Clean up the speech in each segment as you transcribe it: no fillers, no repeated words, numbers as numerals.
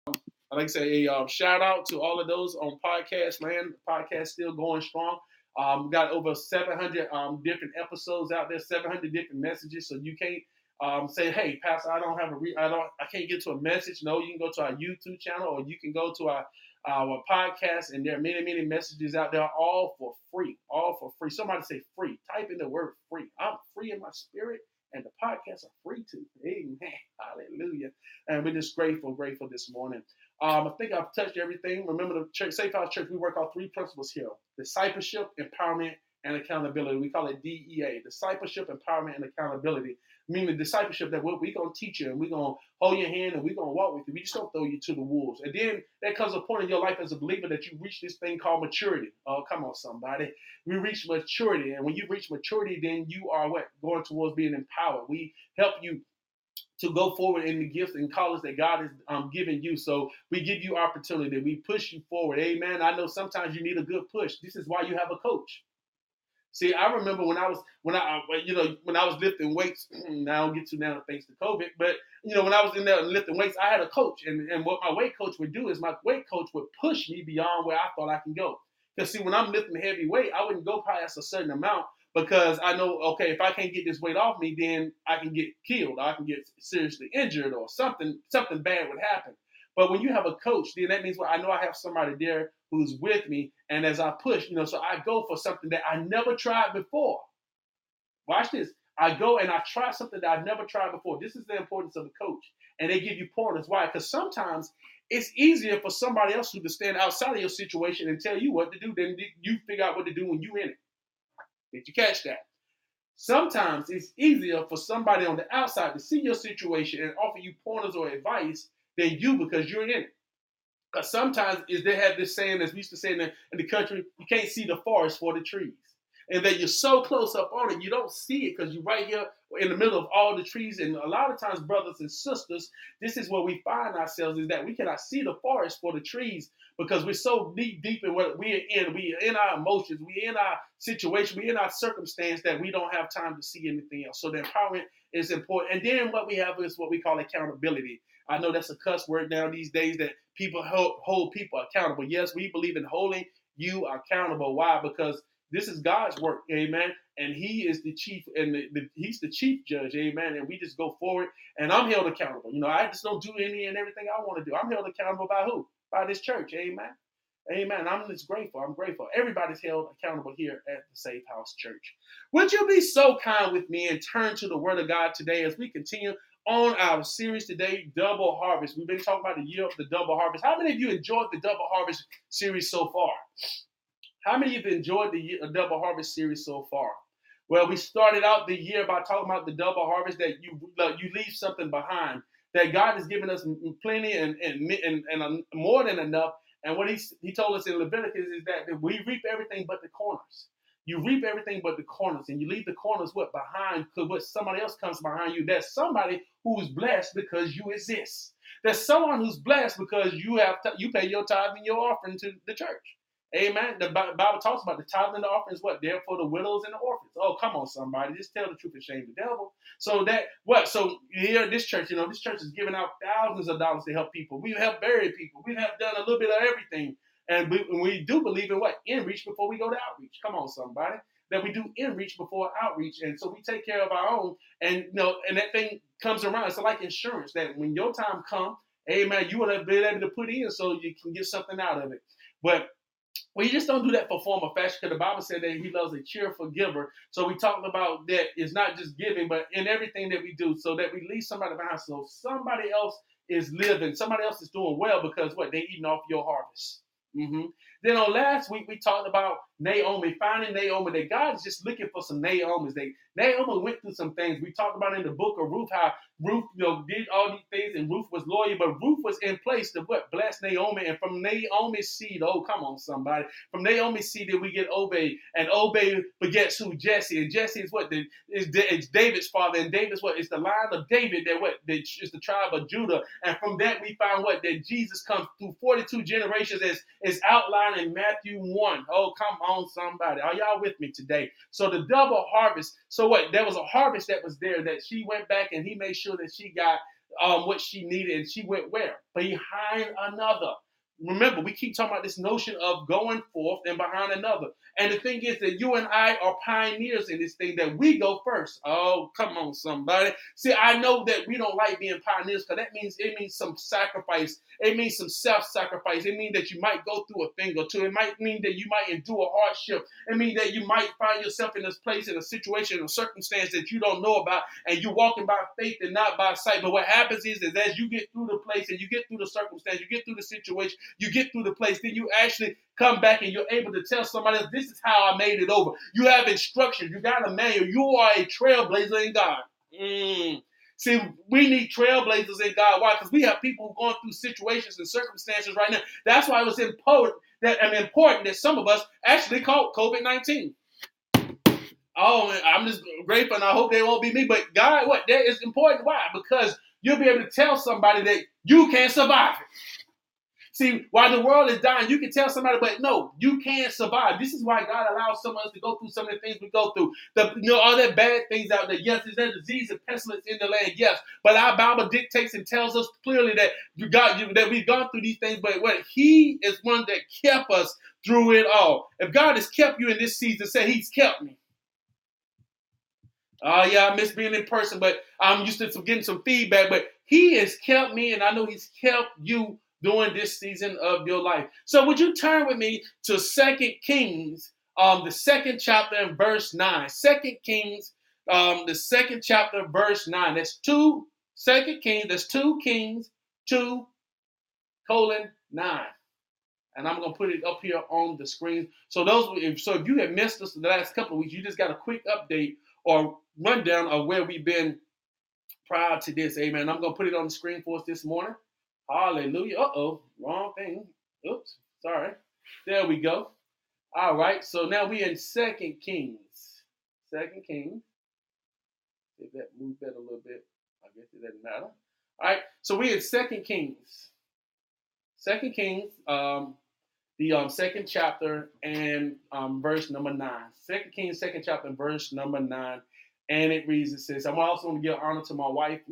like I say, a shout out to all of those on podcast land. Podcast still going strong. We got over 700 different episodes out there, 700 different messages. So you can't say, "Hey, Pastor, I can't get to a message." No, you can go to our YouTube channel, or you can go to our podcast, and there are many, many messages out there, all for free. All for free. Somebody say free. Type in the word free. I'm free in my spirit, and the podcasts are free too. Amen. Hallelujah. And we're just grateful this morning. I think I've touched everything. Remember, the church, Safe House Church, we work on three principles here: discipleship, empowerment, and accountability. We call it DEA: discipleship, empowerment, and accountability. Meaning discipleship, that we're going to teach you, and we're going to hold your hand, and we're going to walk with you. We just don't throw you to the wolves. And then there comes a point in your life as a believer that you reach this thing called maturity. Oh, come on, somebody. We reach maturity. And when you reach maturity, then you are what? Going towards being empowered. We help you to go forward in the gifts and callings that God has given you. So we give you opportunity. We push you forward. Amen. I know sometimes you need a good push. This is why you have a coach. See, I remember when I was lifting weights. Now I don't get to now thanks to COVID, but when I was in there lifting weights, I had a coach, and what my weight coach would do is my weight coach would push me beyond where I thought I can go. Because see, when I'm lifting heavy weight, I wouldn't go past a certain amount, because I know, okay, if I can't get this weight off me, then I can get killed, or I can get seriously injured, or something bad would happen. But when you have a coach, then that means, well, I know I have somebody there who's with me, and as I push, so I go for something that I never tried before. Watch this. I go and I try something that I've never tried before. This is the importance of a coach. And they give you pointers. Why? Because sometimes it's easier for somebody else to stand outside of your situation and tell you what to do than you figure out what to do when you're in it. Did you catch that? Sometimes it's easier for somebody on the outside to see your situation and offer you pointers or advice than you, because you're in it. Because sometimes they have this saying, as we used to say in the country, you can't see the forest for the trees. And that you're so close up on it, you don't see it because you're right here in the middle of all the trees. And a lot of times, brothers and sisters, this is where we find ourselves, is that we cannot see the forest for the trees because we're so deep in what we're in. We are in our emotions, we're in our situation, we're in our circumstance, that we don't have time to see anything else. So the empowerment is important. And then what we have is what we call accountability. I know that's a cuss word now these days, that people hold people accountable. Yes, we believe in holding you accountable. Why? Because this is God's work, amen. And He is the chief, and He's the chief judge, amen. And we just go forward, and I'm held accountable. I just don't do any and everything I want to do. I'm held accountable by who? By this church, amen. Amen. I'm just grateful. I'm grateful. Everybody's held accountable here at the Safe House Church. Would you be so kind with me and turn to the Word of God today as we continue on our series today, Double Harvest? We've been talking about the year of the double harvest. How many of you enjoyed the double harvest series so far? How many of you have enjoyed the double harvest series so far? Well, we started out the year by talking about the double harvest, that you leave something behind, that God has given us plenty and more than enough. And what he told us in Leviticus is that we reap everything but the corners. You reap everything but the corners, and you leave the corners behind, because what somebody else comes behind you. There's somebody who's blessed because you exist. There's someone who's blessed because you pay your tithe and your offering to the church. Amen. The Bible talks about the tithe and the offering is what? There for the widows and the orphans. Oh, come on, somebody. Just tell the truth and shame the devil. So here at this church, this church is giving out thousands of dollars to help people. We have buried people. We have done a little bit of everything. And we do believe in what? In-reach before we go to outreach. Come on, somebody. That we do in-reach before outreach. And so we take care of our own. And, and that thing comes around. It's like insurance, that when your time comes, amen, you want to be able to put in so you can get something out of it. But we just don't do that for form or fashion, because the Bible said that He loves a cheerful giver. So we talked about that it's not just giving, but in everything that we do, so that we leave somebody behind. So somebody else is living, somebody else is doing well, because what? They're eating off your harvest. Mm-hmm. Then on last week, we talked about Naomi, finding Naomi, that God is just looking for some Naomis. Naomi went through some things. We talked about in the book of Ruth, how Ruth did all these things, and Ruth was loyal, but Ruth was in place to bless Naomi. And from Naomi's seed, oh, come on, somebody. From Naomi's seed, did we get Obed, and Obed begets who? Jesse. And Jesse is what? It's David's father, and David's what? It's the line of David that is the tribe of Judah. And from that, we find what? That Jesus comes through 42 generations as outlined in Matthew 1. Oh, come on, somebody. Are y'all with me today? So the double harvest. So what? There was a harvest that was there, that she went back and he made sure that she got what she needed, and she went where? Behind another. Remember, we keep talking about this notion of going forth and behind another. And the thing is that you and I are pioneers in this thing, that we go first. Oh, come on, somebody. See, I know that we don't like being pioneers, because it means some sacrifice. It means some self-sacrifice. It means that you might go through a thing or two. It might mean that you might endure a hardship. It means that you might find yourself in this place, in a situation, a circumstance that you don't know about, and you're walking by faith and not by sight. But what happens is as you get through the place and you get through the circumstance, you get through the situation, you get through the place, then you actually come back and you're able to tell somebody else, this is how I made it over. You have instructions. You got a manual. You are a trailblazer in God. See, we need trailblazers in God. Why? Because we have people going through situations and circumstances right now. That's why it was important that some of us actually caught COVID-19. Oh, I'm just grateful, and I hope they won't be me. But God, that is important. Why? Because you'll be able to tell somebody that you can't survive it. See, while the world is dying, you can tell somebody, but no, you can't survive. This is why God allows some of us to go through some of the things we go through. All that bad things out there. Yes, there's disease and pestilence in the land. Yes, but our Bible dictates and tells us clearly that that we've gone through these things. But He is one that kept us through it all. If God has kept you in this season, say He's kept me. Oh, yeah, I miss being in person, but I'm used to getting some feedback. But He has kept me, and I know He's kept you during this season of your life. So would you turn with me to 2 Kings, the second chapter and verse 9. 2 Kings, the second chapter, verse 9. That's 2 Kings, that's 2 Kings, 2:9. And I'm going to put it up here on the screen. So if you have missed us the last couple of weeks, you just got a quick update or rundown of where we've been prior to this. Amen. I'm going to put it on the screen for us this morning. Hallelujah. Uh-oh. Wrong thing. Oops. Sorry. There we go. All right. So now we're in 2 Kings. 2 Kings. If that move that a little bit, I guess it doesn't matter. All right. So we're in 2 Kings. 2 Kings, the second chapter and verse number 9. 2 Kings, second chapter and verse number 9. And it reads, it says, I'm also going to give honor to my wife.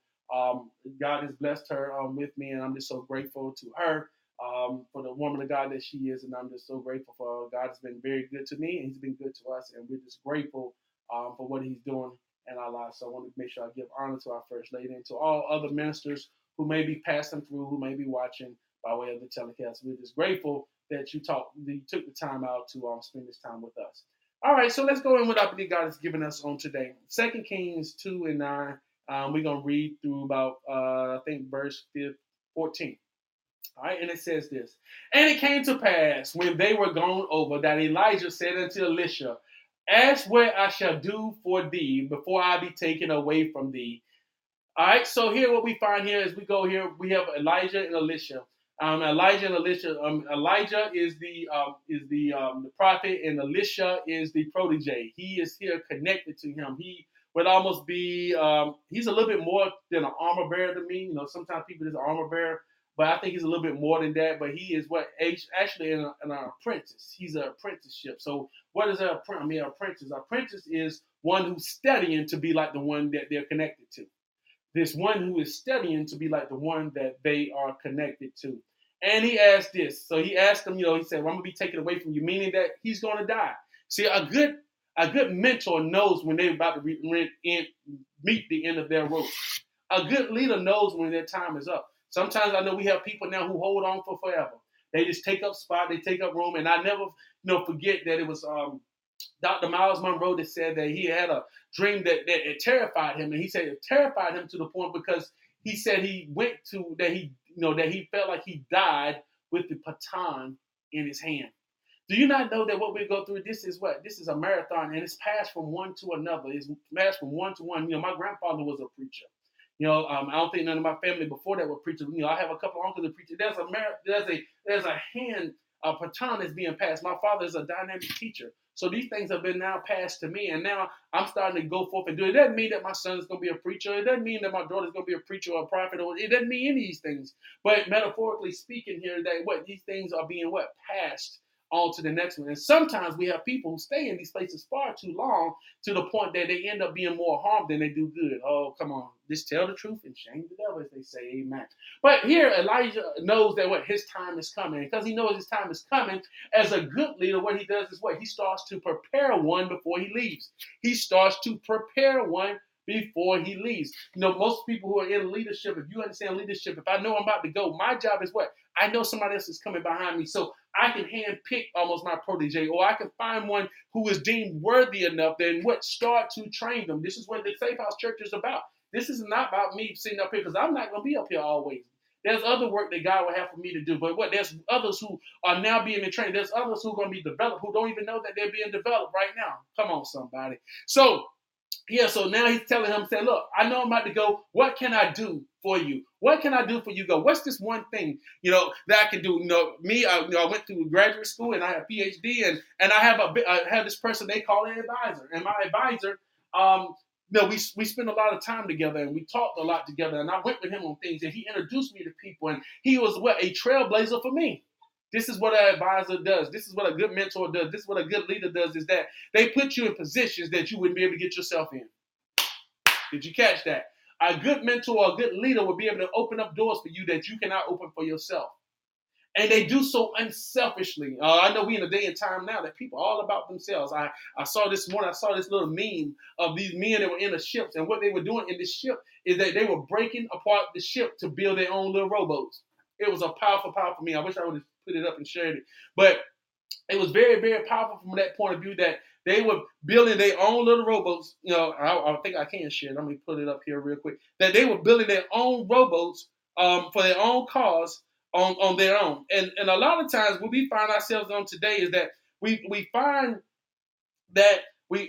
God has blessed her with me, and I'm just so grateful to her for the woman of God that she is, and I'm just so grateful for her. God has been very good to me, and He's been good to us, and we're just grateful for what He's doing in our lives. So I want to make sure I give honor to our First Lady and to all other ministers who may be passing through, who may be watching by way of the telecast. We're just grateful that you took the time out to spend this time with us. All right, so let's go in what I believe God has given us on today. 2 Kings 2 and 9. We're going to read through about, I think, verse 14. All right, and it says this. And it came to pass when they were gone over that Elijah said unto Elisha, ask what I shall do for thee before I be taken away from thee. All right, so here what we find here is we go here, we have Elijah and Elisha. Elijah and Elisha. Elijah is the prophet, and Elisha is the protege. He is here connected to him. He would almost be he's a little bit more than an armor bearer to me. Sometimes people is an armor bearer, but I think he's a little bit more than that. But he is actually an apprentice. He's an apprenticeship. So what is an apprentice? An apprentice is one who's studying to be like the one that they're connected to. This one who is studying to be like the one that they are connected to. And he asked this. So he asked him, he said, well, I'm going to be taken away from you, meaning that he's going to die. See, a good mentor knows when they're about to meet the end of their rope. A good leader knows when their time is up. Sometimes I know we have people now who hold on for forever. They just take up spot, they take up room. And I never forget that it was Dr. Miles Monroe that said that he had a dream that it terrified him. And he said it terrified him to the point because he said he felt like he died with the baton in his hand. Do you not know that what we go through, this is a marathon, and it's passed from one to another. It's passed from one to one. My grandfather was a preacher. I don't think none of my family before that were preachers. I have a couple of uncles that preach. There's a baton that's being passed. My father is a dynamic teacher. So these things have been now passed to me, and now I'm starting to go forth and do it. It doesn't mean that my son is going to be a preacher. It doesn't mean that my daughter is going to be a preacher or a prophet. It doesn't mean any of these things. But metaphorically speaking here, that these things are being passed on to the next one. And sometimes we have people who stay in these places far too long to the point that they end up being more harm than they do good. Oh, come on. Just tell the truth and shame the devil, as they say. Amen. But here, Elijah knows that what his time is coming. Because he knows his time is coming, as a good leader, what he does is what? He starts to prepare one before he leaves. He starts to prepare one before he leaves. You know, most people who are in leadership, if you understand leadership, if I know I'm about to go, my job is what? I know somebody else is coming behind me, so I can handpick almost my protege, or I can find one who is deemed worthy enough, then what? Start to train them. This is what the Safe House Church is about. This is not about me sitting up here, because I'm not going to be up here always. There's other work that God will have for me to do. But what? There's others who are now being trained. There's others who are going to be developed, who don't even know that they're being developed right now. Come on, somebody. So now he's telling him, say, look, I know I'm about to go. What can I do for you? What can I do for you? Go. What's this one thing, that I can do? I went through graduate school and I have a PhD, and I have this person they call an advisor. And my advisor, we spent a lot of time together and we talked a lot together. And I went with him on things, and he introduced me to people. And he was a trailblazer for me. This is what an advisor does. This is what a good mentor does. This is what a good leader does, is that they put you in positions that you wouldn't be able to get yourself in. Did you catch that? A good mentor, a good leader will be able to open up doors for you that you cannot open for yourself. And they do so unselfishly. I know we're in a day and time now that people are all about themselves. I saw this morning, I saw this little meme of these men that were in the ships. And what they were doing in the ship is that they were breaking apart the ship to build their own little rowboats. It was a powerful meme. I wish I would have put it up and shared it. But it was very, very powerful from that point of view, that they were building their own little rowboats. I think I can share it. Let me put it up here real quick. That they were building their own rowboats for their own cause on their own. And a lot of times what we find ourselves on today is that we find that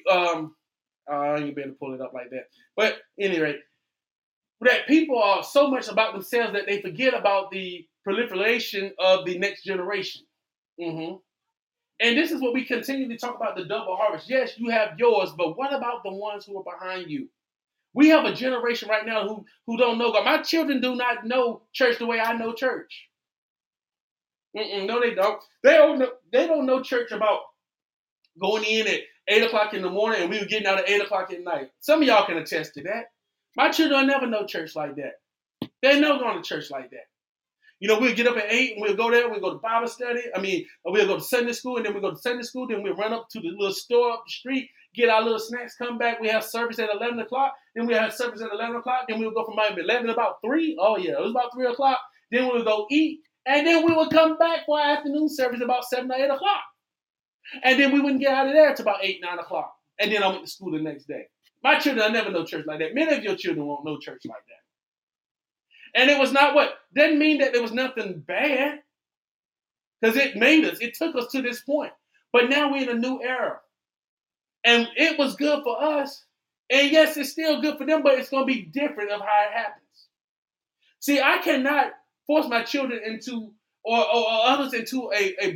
I ain't been able to pull it up like that. But anyway, that people are so much about themselves that they forget about the proliferation of the next generation. Mm-hmm. And this is what we continue to talk about, the double harvest. Yes, you have yours, but what about the ones who are behind you? We have a generation right now who don't know God. My children do not know church the way I know church. No, they don't. They don't know church about going in at 8 o'clock in the morning and we were getting out at 8 o'clock at night. Some of y'all can attest to that. My children never know church like that. They never going to church like that. We'll get up at 8 and we'll go there. We'll go to Bible study. We'll go to Sunday school, and then we'll go to Sunday school. Then we'll run up to the little store up the street, get our little snacks, come back. We have service at 11 o'clock. Then we'll have service at 11 o'clock. Then we'll go from 11 to about 3. Oh, yeah, it was about 3 o'clock. Then we'll go eat. And then we would come back for our afternoon service about 7 or 8 o'clock. And then we wouldn't get out of there until about 8, 9 o'clock. And then I went to school the next day. My children, I never know church like that. Many of your children won't know church like that. And it was not doesn't mean that there was nothing bad. Because it took us to this point. But now we're in a new era. And it was good for us. And yes, it's still good for them, but it's going to be different of how it happens. See, I cannot force my children into, or others into a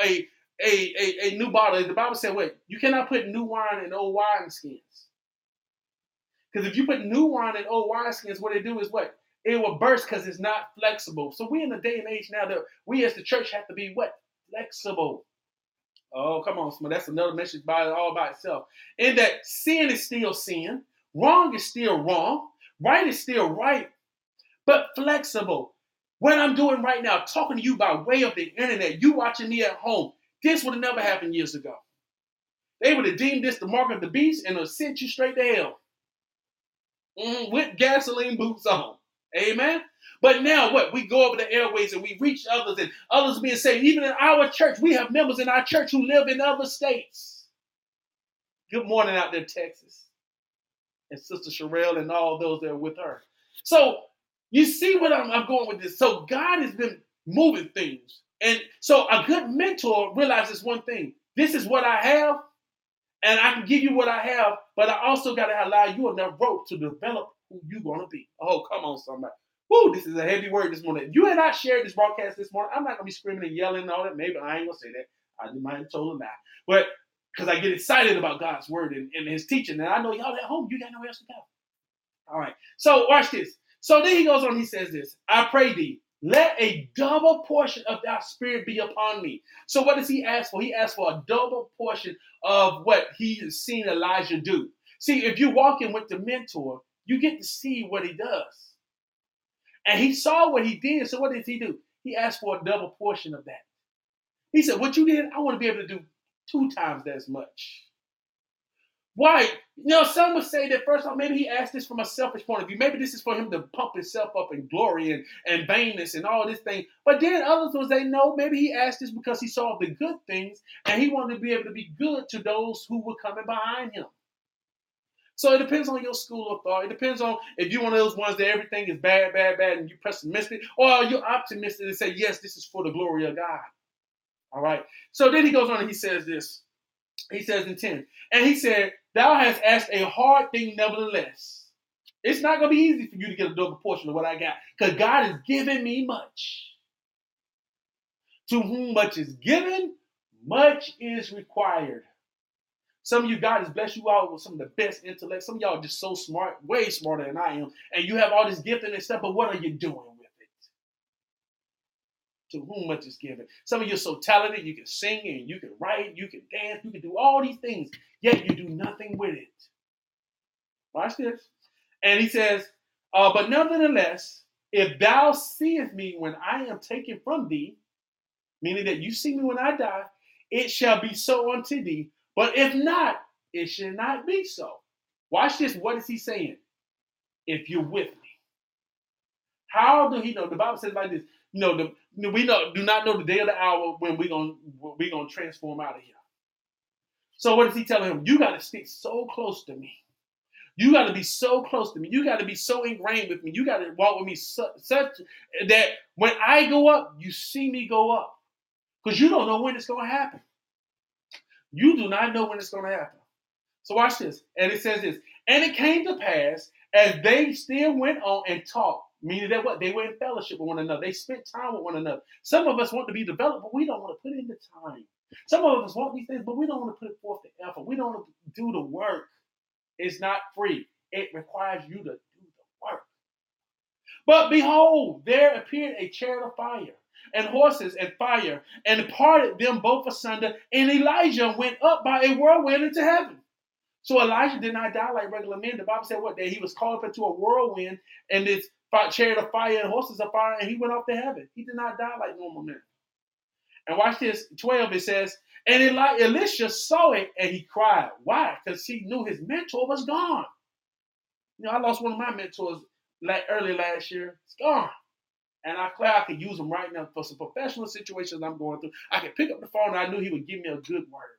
new bottle. The Bible said, you cannot put new wine in old wineskins. Because if you put new wine in old wineskins, what they do is it will burst because it's not flexible. So we're in a day and age now that we as the church have to be flexible. Oh, come on, that's another message all by itself. In that sin is still sin, wrong is still wrong, right is still right, but flexible. What I'm doing right now, talking to you by way of the internet, you watching me at home, this would have never happened years ago. They would have deemed this the mark of the beast and have sent you straight to hell. With gasoline boots on. Amen? But now we go over the airways and we reach others, and others being saved. Even in our church, we have members in our church who live in other states. Good morning out there, Texas. And Sister Sherelle and all those that are with her. So you see what I'm going with this. So God has been moving things. And so a good mentor realizes one thing. This is what I have, and I can give you what I have, but I also got to allow you enough rope to develop who you're going to be. Oh, come on, somebody. Woo, this is a heavy word this morning. If you and I shared this broadcast this morning, I'm not going to be screaming and yelling and all that. Maybe I ain't going to say that. I might have told him that. But because I get excited about God's word and his teaching. And I know y'all at home, you got nowhere else to go. All right. So watch this. So then he goes on, he says this. I pray thee, Let a double portion of that spirit be upon me. So what does he ask for? He asks for a double portion of what he has seen Elijah do. See, if you're walking with the mentor, you get to see what he does. And he saw what he did. So what does he do? He asked for a double portion of that. He said, what you did, I want to be able to do 2 times as much. Why? Some would say that first off, maybe he asked this from a selfish point of view. Maybe this is for him to pump himself up in glory and vainness and all this thing. But then others would say, no, maybe he asked this because he saw the good things and he wanted to be able to be good to those who were coming behind him. So it depends on your school of thought. It depends on if you're one of those ones that everything is bad, and you're pessimistic, or you're optimistic and say, yes, this is for the glory of God. All right. So then he goes on and he says this. He says in 10, and he said, thou hast asked a hard thing nevertheless. It's not going to be easy for you to get a double portion of what I got because God has given me much. To whom much is given, much is required. Some of you, God has blessed you all with some of the best intellect. Some of y'all are just so smart, way smarter than I am. And you have all this gifting and stuff, but what are you doing with it? To whom much is given. Some of you are so talented, you can sing and you can write, you can dance, you can do all these things, yet you do nothing with it. Watch this. And he says, but nevertheless, if thou seest me when I am taken from thee, meaning that you see me when I die, it shall be so unto thee. But if not, it should not be so. Watch this. What is he saying? If you're with me. How do he know? The Bible says like this. We do not know the day or the hour when we're gonna transform out of here. So what is he telling him? You got to stick so close to me. You got to be so close to me. You got to be so ingrained with me. You got to walk with me such that when I go up, you see me go up. Because you don't know when it's going to happen. You do not know when it's going to happen. So watch this. And it says this. And it came to pass as they still went on and talked, meaning that what? They were in fellowship with one another. They spent time with one another. Some of us want to be developed, but we don't want to put in the time. Some of us want these things, but we don't want to put forth the effort. We don't want to do the work. It's not free. It requires you to do the work. But behold, there appeared a chariot of fire and horses and fire, and parted them both asunder, and Elijah went up by a whirlwind into heaven. So Elijah did not die like regular men. The Bible said what? That he was caught up into a whirlwind and this chariot of fire and horses of fire, and he went up to heaven. He did not die like normal men. And watch this, 12, it says, and Elisha saw it, and he cried. Why? Because he knew his mentor was gone. I lost one of my mentors early last year. It's gone. And I could use him right now for some professional situations I'm going through. I could pick up the phone and I knew he would give me a good word.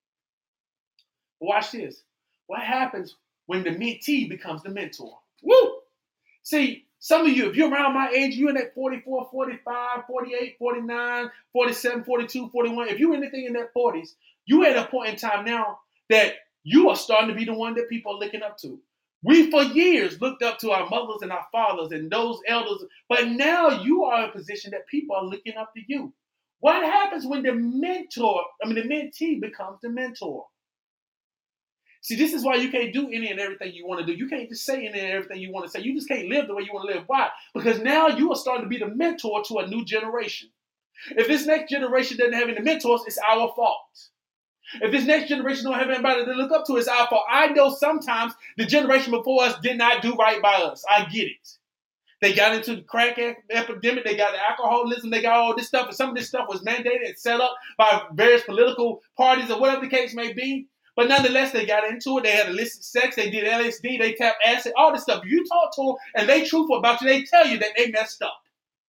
But watch this. What happens when the mentee becomes the mentor? Woo! See, some of you, if you're around my age, you're in that 44, 45, 48, 49, 47, 42, 41. If you're anything in that 40s, you're at a point in time now that you are starting to be the one that people are looking up to. We, for years, looked up to our mothers and our fathers and those elders, but now you are in a position that people are looking up to you. What happens when the mentee becomes the mentor? See, this is why you can't do any and everything you want to do. You can't just say any and everything you want to say. You just can't live the way you want to live. Why? Because now you are starting to be the mentor to a new generation. If this next generation doesn't have any mentors, it's our fault. If this next generation don't have anybody to look up to, it's our fault. I know sometimes the generation before us did not do right by us. I get it. They got into the crack epidemic. They got the alcoholism. They got all this stuff. And some of this stuff was mandated and set up by various political parties or whatever the case may be. But nonetheless, they got into it. They had illicit sex. They did LSD. They tapped acid. All this stuff. You talk to them and they truthful about you. They tell you that they messed up.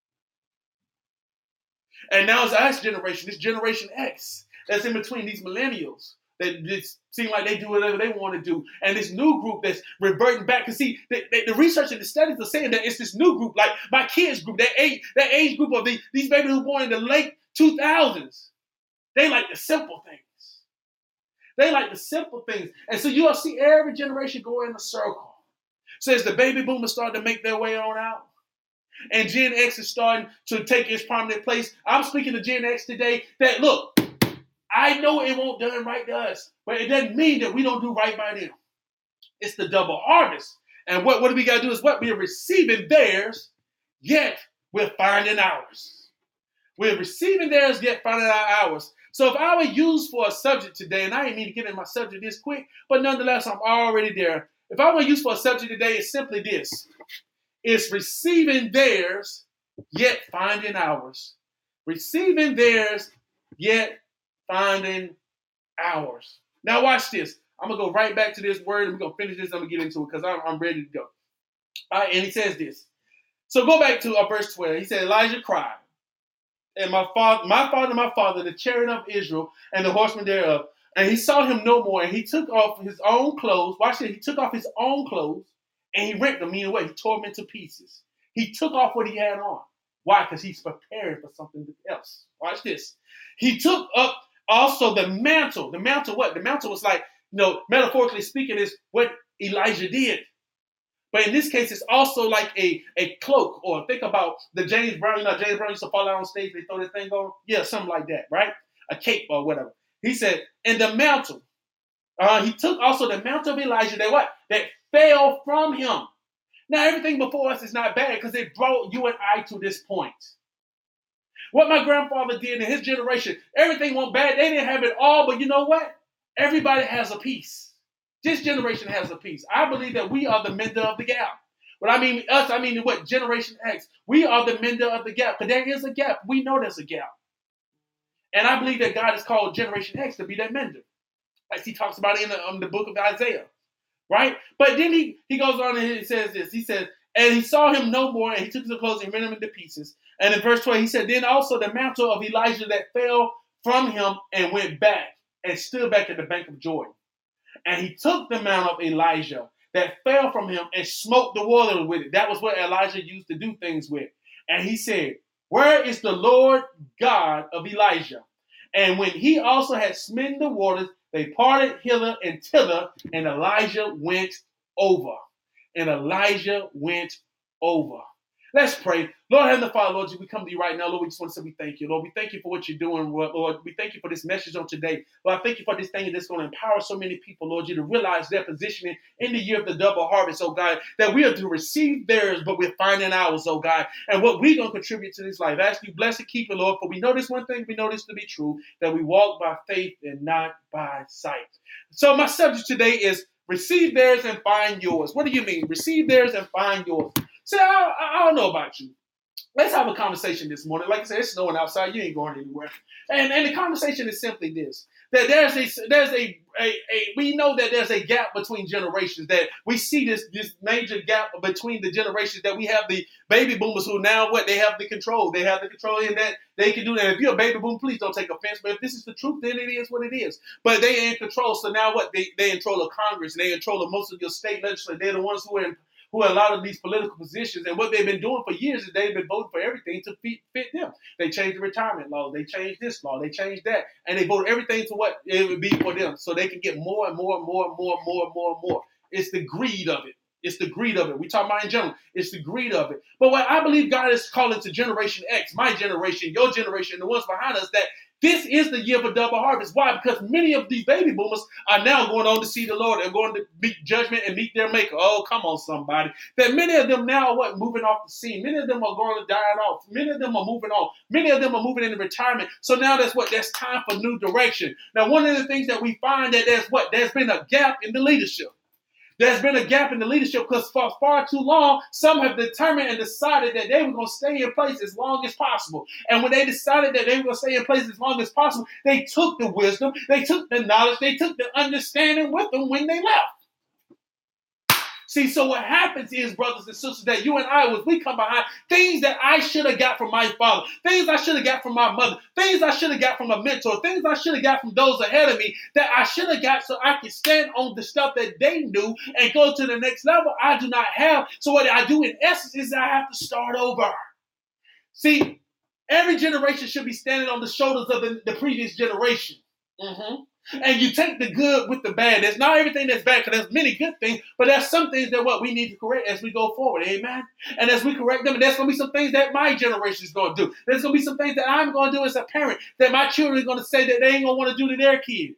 And now it's our generation, this Generation X, that's in between these millennials that just seem like they do whatever they want to do. And this new group that's reverting back. Because see, the research and the studies are saying that it's this new group, like my kids group, that age group of these babies who were born in the late 2000s. They like the simple things. They like the simple things. And so you'll see every generation go in a circle. So as the baby boomers start to make their way on out, and Gen X is starting to take its prominent place. I'm speaking to Gen X today that, look, I know it won't done right to us, but it doesn't mean that we don't do right by them. It's the double harvest. And what do we got to do is what? We are receiving theirs, yet we're finding ours. We're receiving theirs, yet finding ours. So if I were used for a subject today, and I didn't mean to get in my subject this quick, but nonetheless, I'm already there. If I were used for a subject today, it's simply this. It's receiving theirs, yet finding ours. Receiving theirs, yet finding ours. Now watch this. I'm going to go right back to this word, and we're going to finish this. I'm going to get into it because I'm ready to go. All right, and he says this. So go back to verse 12. He said, Elijah cried. And my father, the chariot of Israel, and the horsemen thereof. And he saw him no more, and he took off his own clothes. Watch this. He took off his own clothes, and he rent them. Meaning what? He tore them into pieces. He took off what he had on. Why? Because he's preparing for something else. Watch this. He took up also the mantle. The mantle what? The mantle was like, metaphorically speaking, is what Elijah did. But in this case, it's also like a cloak, or think about the James Brown. James Brown used to fall out on stage, they throw that thing on. Yeah, something like that, right? A cape or whatever. He said, and the mantle. He took also the mantle of Elijah that fell from him. Now, everything before us is not bad because it brought you and I to this point. What my grandfather did in his generation, everything went bad. They didn't have it all, but you know what? Everybody has a piece. This generation has a piece. I believe that we are the mender of the gap. What I mean us, I mean what? Generation X. We are the mender of the gap. Because there is a gap. We know there's a gap. And I believe that God has called Generation X to be that mender. As he talks about it in the book of Isaiah. Right? But then he goes on and he says this. He says, and he saw him no more, and he took his clothes and rent them into pieces. And in verse 12, he said, then also the mantle of Elijah that fell from him and went back and stood back at the bank of Jordan. And he took the mantle of Elijah that fell from him and smote the water with it. That was what Elijah used to do things with. And he said, where is the Lord God of Elijah? And when he also had smitten the waters, they parted hither and thither, and Elijah went over. And Elijah went over. Let's pray. Lord, Heavenly Father, Lord, we come to you right now. Lord, we just want to say we thank you. Lord, we thank you for what you're doing, Lord. We thank you for this message on today. Lord, I thank you for this thing that's going to empower so many people, Lord, you to realize their positioning in the year of the double harvest, oh God, that we are to receive theirs, but we're finding ours, oh God, and what we're going to contribute to this life. I ask you, bless and keep it, Lord, for we know this one thing, we know this to be true, that we walk by faith and not by sight. So my subject today is receive theirs and find yours. What do you mean? Receive theirs and find yours. See, I don't know about you. Let's have a conversation this morning. Like I said, it's snowing outside. You ain't going anywhere. And the conversation is simply this: that we know that there's a gap between generations. That we see this major gap between the generations. That we have the baby boomers who now they have the control. They have the control in that they can do that. If you're a baby boomer, please don't take offense. But if this is the truth, then it is what it is. But they are in control. So now they in control of Congress. They in control of most of your state legislators. They're the ones who are a lot of these political positions. And what they've been doing for years is they've been voting for everything to fit them. They changed the retirement law. They changed this law. They changed that. And they voted everything to what it would be for them. So they can get more and more and more and more and more and more and more. It's the greed of it. It's the greed of it. We talk about in general. It's the greed of it. But what I believe God is calling to Generation X, my generation, your generation, the ones behind us, that this is the year of a double harvest. Why? Because many of these baby boomers are now going on to see the Lord and going to meet judgment and meet their maker. Oh, come on, somebody. That many of them now are moving off the scene. Many of them are going to die off. Many of them are moving on. Many of them are moving into retirement. So now that's time for new direction. Now, one of the things that we find that there's been a gap in the leadership. There's been a gap in the leadership because for far too long, some have determined and decided that they were going to stay in place as long as possible. And when they decided that they were going to stay in place as long as possible, they took the wisdom, they took the knowledge, they took the understanding with them when they left. See, so what happens is, brothers and sisters, that you and we come behind things that I should have got from my father, things I should have got from my mother, things I should have got from a mentor, things I should have got from those ahead of me that I should have got so I could stand on the stuff that they knew and go to the next level. I do not have. So what I do in essence is I have to start over. See, every generation should be standing on the shoulders of the previous generation. Mm-hmm. And you take the good with the bad. There's not everything that's bad because there's many good things, but there's some things that we need to correct as we go forward. Amen. And as we correct them, there's going to be some things that my generation is going to do. There's going to be some things that I'm going to do as a parent that my children are going to say that they ain't going to want to do to their kids.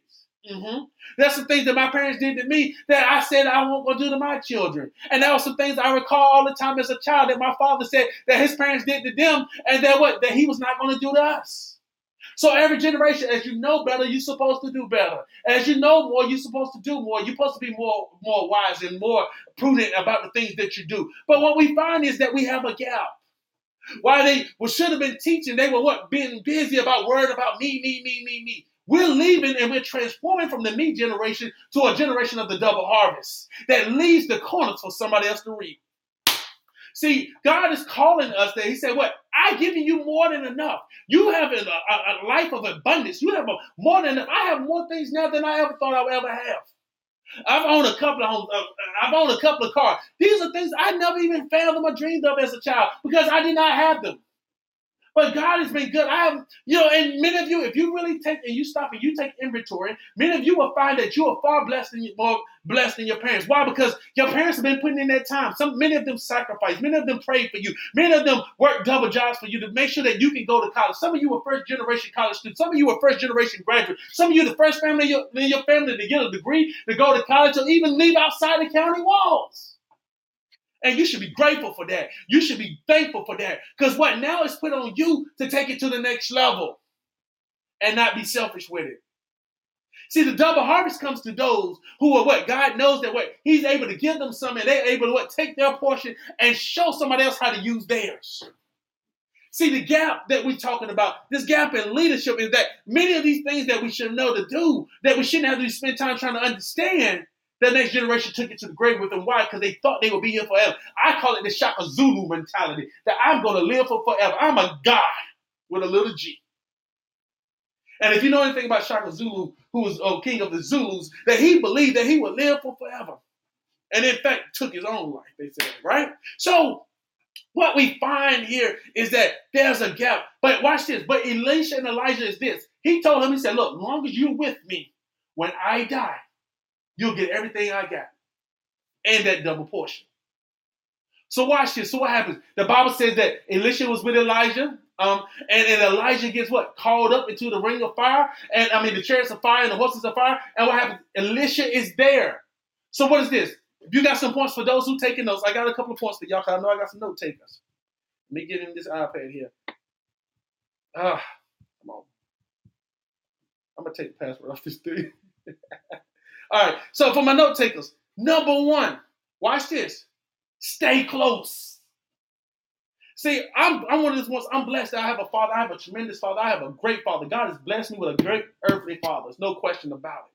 Mm-hmm. That's some things that my parents did to me that I said I won't go do to my children. And that was some things I recall all the time as a child that my father said that his parents did to them and that he was not going to do to us. So every generation, as you know better, you're supposed to do better. As you know more, you're supposed to do more. You're supposed to be more wise and more prudent about the things that you do. But what we find is that we have a gap. While they should have been teaching, they were being busy about worried about me, me, me, me, me. We're leaving and we're transforming from the me generation to a generation of the double harvest that leaves the corners for somebody else to reap. See, God is calling us there. He said, what? I've given you more than enough. You have a life of abundance. You have more than enough. I have more things now than I ever thought I would ever have. I've owned a couple of homes. I've owned a couple of cars. These are things I never even fathomed or dreamed of as a child because I did not have them. But God has been good. And many of you, if you really take and you stop and you take inventory, many of you will find that you are more blessed than your parents. Why? Because your parents have been putting in that time. Many of them sacrificed. Many of them prayed for you. Many of them worked double jobs for you to make sure that you can go to college. Some of you were first generation college students. Some of you were first generation graduates. Some of you the first family in your family to get a degree, to go to college, or even leave outside the county walls. And you should be grateful for that. You should be thankful for that. Because what now is put on you to take it to the next level and not be selfish with it. See, the double harvest comes to those who are what? God knows that what? He's able to give them something and they're able to what? Take their portion and show somebody else how to use theirs. See, the gap that we're talking about, this gap in leadership is that many of these things that we should know to do, that we shouldn't have to spend time trying to understand, the next generation took it to the grave with them. Why? Because they thought they would be here forever. I call it the Shaka Zulu mentality, that I'm going to live for forever. I'm a God with a little G. And if you know anything about Shaka Zulu, who was king of the Zulus, that he believed that he would live for forever. And in fact, took his own life, they said, right? So what we find here is that there's a gap. But watch this. But Elisha and Elijah is this. He told him, he said, look, as long as you're with me, when I die, you'll get everything I got and that double portion. So watch this. So what happens? The Bible says that Elisha was with Elijah, and Elijah gets what? Called up into the ring of fire, the chariots of fire and the horses of fire. And what happens? Elisha is there. So what is this? If you got some points for those who taking notes, I got a couple of points for y'all because I know I got some note takers. Let me get in this iPad here. Come on. I'm going to take the password off this thing. All right, so for my note takers, number one, watch this. Stay close. See, I'm one of those ones. I'm blessed that I have a father. I have a tremendous father. I have a great father. God has blessed me with a great earthly father. There's no question about it.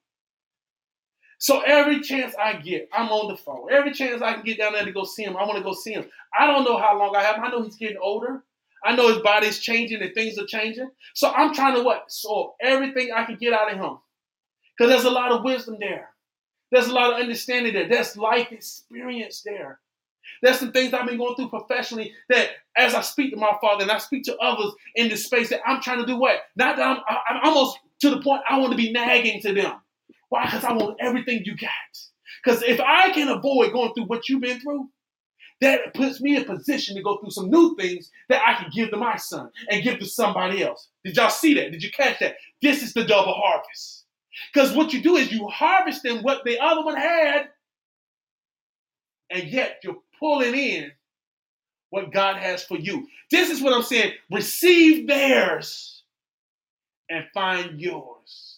So every chance I get, I'm on the phone. Every chance I can get down there to go see him, I want to go see him. I don't know how long I have him. I know he's getting older. I know his body's changing and things are changing. So I'm trying to absorb everything I can get out of him. Because there's a lot of wisdom there. There's a lot of understanding there. There's life experience there. There's some things I've been going through professionally that as I speak to my father and I speak to others in this space that I'm trying to do what? Not that I'm almost to the point I want to be nagging to them. Why? Because I want everything you got. Because if I can avoid going through what you've been through, that puts me in a position to go through some new things that I can give to my son and give to somebody else. Did y'all see that? Did you catch that? This is the double harvest. Because what you do is you harvest them what the other one had, and yet you're pulling in what God has for you. This is what I'm saying. Receive theirs and find yours.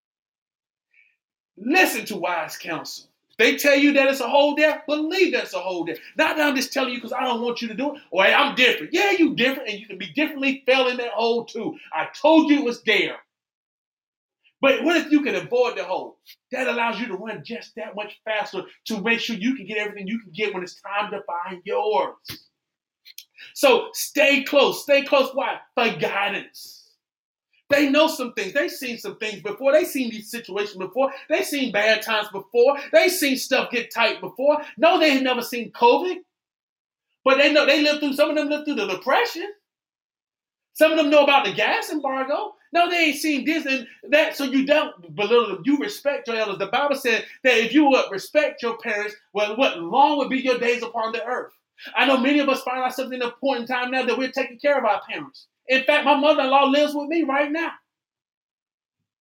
Listen to wise counsel. If they tell you that it's a hole there, believe that's a hole there. Not that I'm just telling you because I don't want you to do it. Or hey, I'm different. Yeah, you different, and you can be differently fell in that hole too. I told you it was there. But what if you can avoid the hole? That allows you to run just that much faster to make sure you can get everything you can get when it's time to find yours. So stay close. Stay close. Why? For guidance. They know some things. They've seen some things before. They've seen these situations before. They've seen bad times before. They've seen stuff get tight before. No, they have never seen COVID. But they know some of them lived through the Depression. Some of them know about the gas embargo. No, they ain't seen this and that, so you don't belittle them. You respect your elders. The Bible said that if you would respect your parents, well, what long would be your days upon the earth? I know many of us find ourselves in a point in time now that we're taking care of our parents. In fact, my mother-in-law lives with me right now.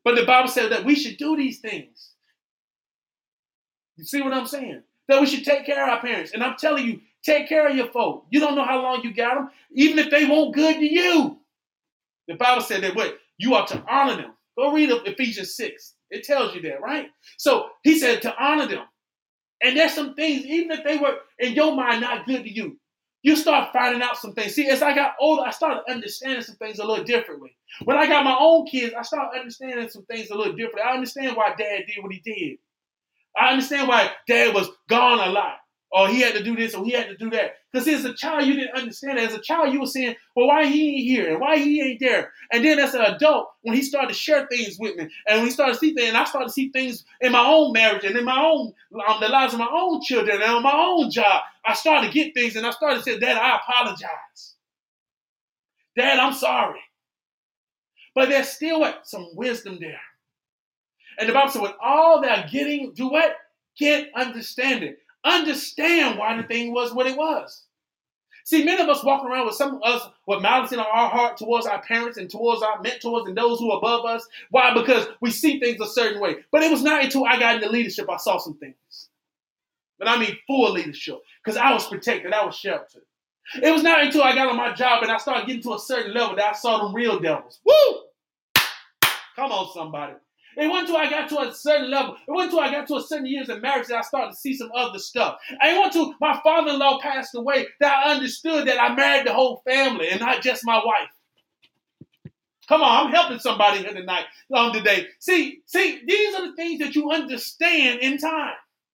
But the Bible said that we should do these things. You see what I'm saying? That we should take care of our parents. And I'm telling you, take care of your folk. You don't know how long you got them, even if they want good to you. The Bible said that what? You are to honor them. Go read Ephesians 6. It tells you that, right? So he said to honor them. And there's some things, even if they were in your mind not good to you, you start finding out some things. See, as I got older, I started understanding some things a little differently. When I got my own kids, I started understanding some things a little differently. I understand why Dad did what he did. I understand why Dad was gone a lot. Or he had to do this or he had to do that. Because as a child, you didn't understand it. As a child, you were saying, well, why he ain't here and why he ain't there? And then as an adult, when he started to share things with me, and when he started to see things, and I started to see things in my own marriage and in my own, the lives of my own children and on my own job, I started to get things and I started to say, Dad, I apologize. Dad, I'm sorry. But there's still what? Some wisdom there. And the Bible said, with all that getting, do what? Get understanding. Understand why the thing was what it was. See, many of us walk around with some of us with malice in our heart towards our parents and towards our mentors and those who are above us. Why? Because we see things a certain way. But it was not until I got into leadership I saw some things. But I mean full leadership. Because I was protected. I was sheltered. It was not until I got on my job and I started getting to a certain level that I saw them real devils. Woo! Come on, somebody. It wasn't until I got to a certain level. It wasn't until I got to a certain years of marriage that I started to see some other stuff. It wasn't until my father-in-law passed away that I understood that I married the whole family and not just my wife. Come on, I'm helping somebody here tonight, today. See, these are the things that you understand in time.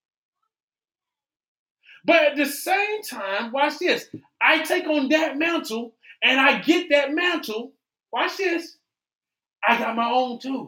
But at the same time, watch this. I take on that mantle and I get that mantle. Watch this. I got my own too.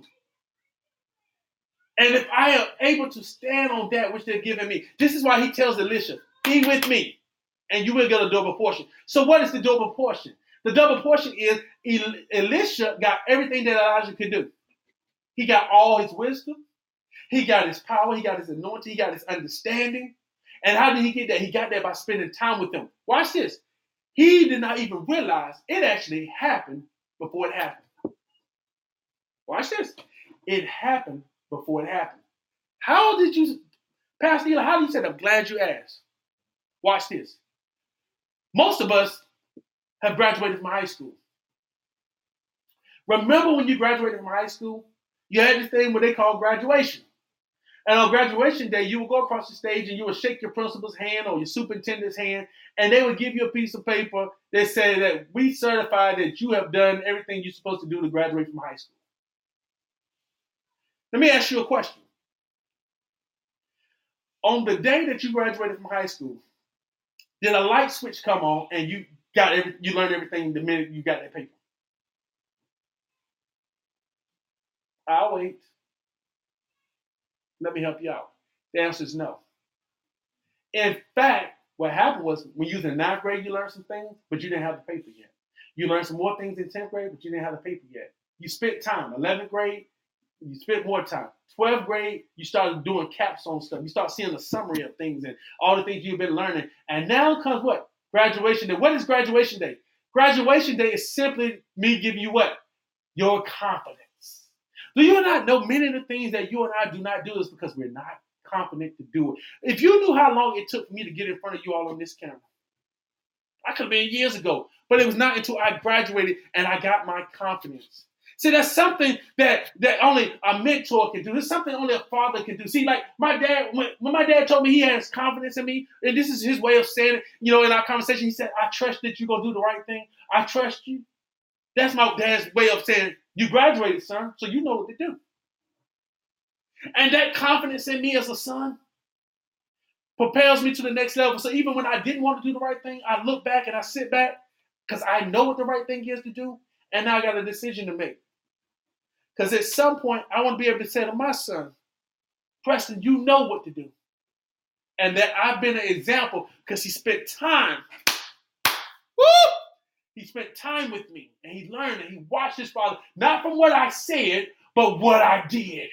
And if I am able to stand on that which they're giving me, this is why he tells Elisha, be with me, and you will get a double portion. So what is the double portion? The double portion is Elisha got everything that Elijah could do. He got all his wisdom. He got his power. He got his anointing. He got his understanding. And how did he get that? He got that by spending time with them. Watch this. He did not even realize it actually happened before it happened. Watch this. It happened before it happened. How did you, Pastor Eli, how did you say, I'm glad you asked? Watch this. Most of us have graduated from high school. Remember when you graduated from high school? You had this thing what they call graduation. And on graduation day, you would go across the stage and you would shake your principal's hand or your superintendent's hand, and they would give you a piece of paper that said that we certify that you have done everything you're supposed to do to graduate from high school. Let me ask you a question. On the day that you graduated from high school, did a light switch come on and you learned everything the minute you got that paper? I'll wait. Let me help you out. The answer is no. In fact, what happened was when you was in 9th grade, you learned some things, but you didn't have the paper yet. You learned some more things in 10th grade, but you didn't have the paper yet. You spent time. 11th grade, you spent more time. 12th grade, you started doing caps on stuff. You start seeing the summary of things and all the things you've been learning. And now comes what? Graduation day. What is graduation day? Graduation day is simply me giving you what? Your confidence. Do you not know many of the things that you and I do not do is because we're not confident to do it? If you knew how long it took for me to get in front of you all on this camera, I could have been years ago. But it was not until I graduated and I got my confidence. See, that's something that only a mentor can do. It's something only a father can do. See, like my dad, when my dad told me he has confidence in me, and this is his way of saying it, in our conversation, he said, I trust that you're going to do the right thing. I trust you. That's my dad's way of saying, you graduated, son, so you know what to do. And that confidence in me as a son propels me to the next level. So even when I didn't want to do the right thing, I look back and I sit back because I know what the right thing is to do. And now I got a decision to make. Because at some point, I want to be able to say to my son, Preston, you know what to do. And that I've been an example because he spent time. Woo! He spent time with me. And he learned and he watched his father, not from what I said, but what I did.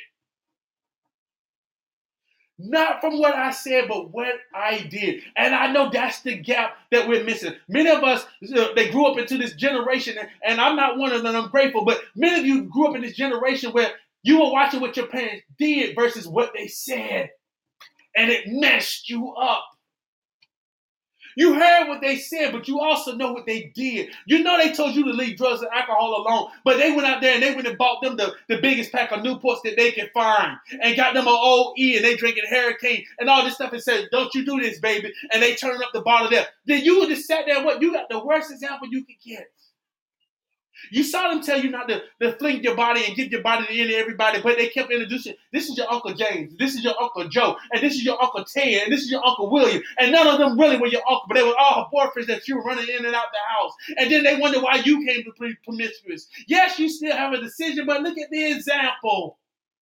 Not from what I said, but what I did. And I know that's the gap that we're missing. Many of us, they grew up into this generation, and I'm not one of them, I'm grateful, but many of you grew up in this generation where You were watching what your parents did versus what they said, and it messed you up. You heard what they said, but you also know what they did. You know they told you to leave drugs and alcohol alone, but they went out there and they went and bought them the biggest pack of Newports that they could find and got them an OE and they drinking Hurricane and all this stuff and said, don't you do this, baby. And they turn up the bottle there. Then you would just sat there and what? You got the worst example you could get. You saw them tell you not to fling your body and give your body to any everybody, but they kept introducing, this is your Uncle James, this is your Uncle Joe, and this is your Uncle Ted, and this is your Uncle William. And none of them really were your uncle, but they were all her boyfriends that you were running in and out the house. And then they wonder why you came to be promiscuous. Yes, you still have a decision, but look at the example.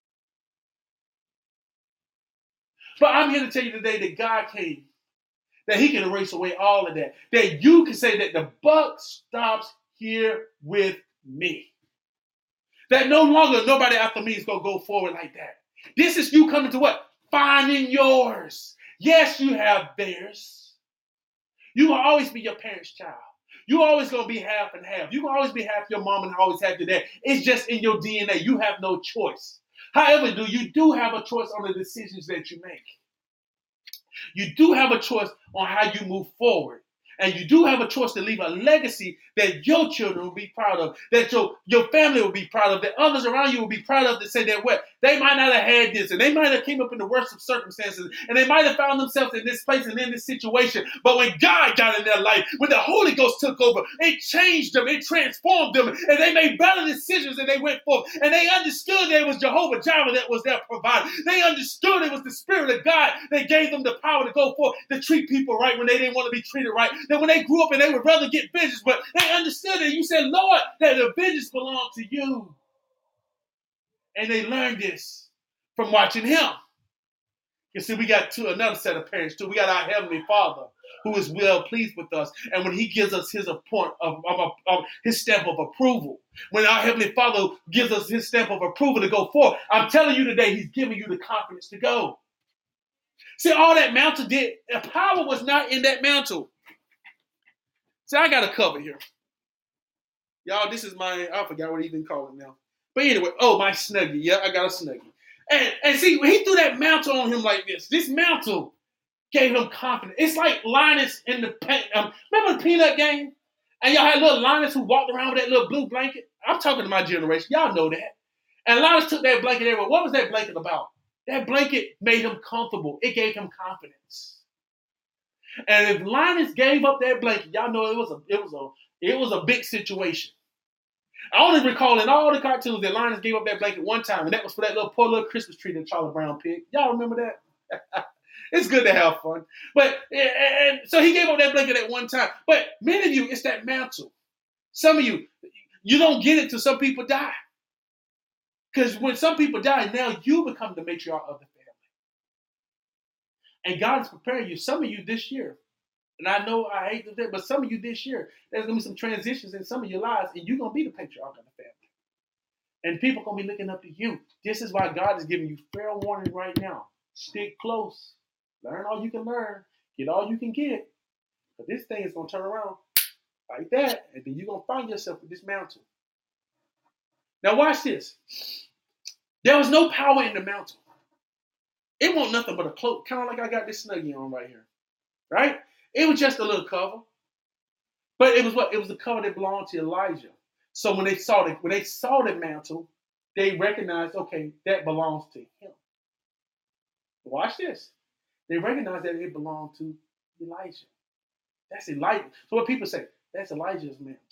But I'm here to tell you today that God came, that he can erase away all of that. That you can say that the buck stops here with me. That no longer nobody after me is going to go forward like that. This is you coming to what? Finding yours. Yes, you have theirs. You will always be your parents' child. You're always going to be half and half. You can always be half your mom and always half your dad. It's just in your DNA. You have no choice. However, you do have a choice on the decisions that you make. You do have a choice on how you move forward. And you do have a choice to leave a legacy that your children will be proud of, that your family will be proud of, that others around you will be proud of, to say that what? They might not have had this, and they might have came up in the worst of circumstances, and they might have found themselves in this place and in this situation. But when God got in their life, when the Holy Ghost took over, it changed them, it transformed them, and they made better decisions and they went forth. And they understood that it was Jehovah Jireh that was their provider. They understood it was the Spirit of God that gave them the power to go forth, to treat people right when they didn't want to be treated right. That when they grew up and they would rather get vengeance, but they understood it. You said, Lord, that the vengeance belonged to you. And they learned this from watching him. You see, we got another set of parents too. We got our Heavenly Father who is well pleased with us. And when he gives us his his stamp of approval, when our Heavenly Father gives us his stamp of approval to go forward, I'm telling you today, he's giving you the confidence to go. See, all that mantle did, the power was not in that mantle. See, I got a cover here. Y'all, this is I forgot what he even call it now. But anyway, my Snuggie. Yeah, I got a Snuggie. And see, when he threw that mantle on him like this mantle gave him confidence. It's like Linus in the remember the Peanut game? And y'all had little Linus who walked around with that little blue blanket. I'm talking to my generation. Y'all know that. And Linus took that blanket everywhere. What was that blanket about? That blanket made him comfortable. It gave him confidence. And if Linus gave up that blanket, y'all know it was a big situation. I only recall in all the cartoons that Linus gave up that blanket one time, and that was for that poor little Christmas tree that Charlie Brown picked. Y'all remember that? It's good to have fun. But and so he gave up that blanket at one time. But many of you, it's that mantle. Some of you don't get it till some people die. Because when some people die, now you become the matriarch of the family. And God is preparing you. Some of you this year, and I know I hate to say it, but some of you this year, there's going to be some transitions in some of your lives, and you're going to be the patriarch of the family. And people are going to be looking up to you. This is why God is giving you fair warning right now. Stick close. Learn all you can learn. Get all you can get. But this thing is going to turn around like that, and then you're going to find yourself with this mantle. Now watch this. There was no power in the mantle. It wasn't nothing but a cloak, kind of like I got this Snuggie on right here. Right? It was just a little cover. But it was what? It was the cover that belonged to Elijah. So when they saw the mantle, they recognized, okay, that belongs to him. Watch this. They recognized that it belonged to Elijah. That's Elijah. So what people say, that's Elijah's mantle.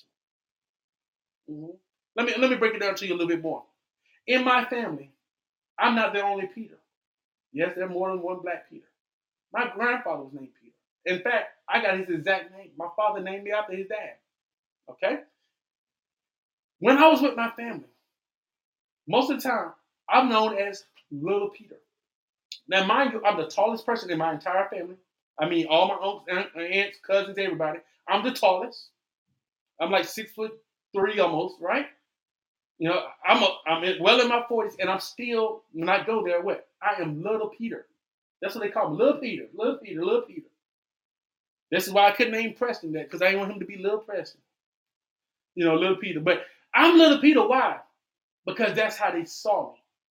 Mm-hmm. Let me break it down to you a little bit more. In my family, I'm not the only Peter. Yes, there's more than one black Peter. My grandfather was named Peter. In fact, I got his exact name. My father named me after his dad. Okay? When I was with my family, most of the time, I'm known as Little Peter. Now, mind you, I'm the tallest person in my entire family. I mean, all my uncles, aunts, cousins, everybody. I'm the tallest. I'm like 6'3" almost, right? You know, I'm well in my 40s, and I'm still, when I go there, what? I am Little Peter. That's what they call me, Little Peter, Little Peter, Little Peter. This is why I couldn't name Preston that, because I didn't want him to be Little Preston. You know, Little Peter. But I'm Little Peter, why? Because that's how they saw me.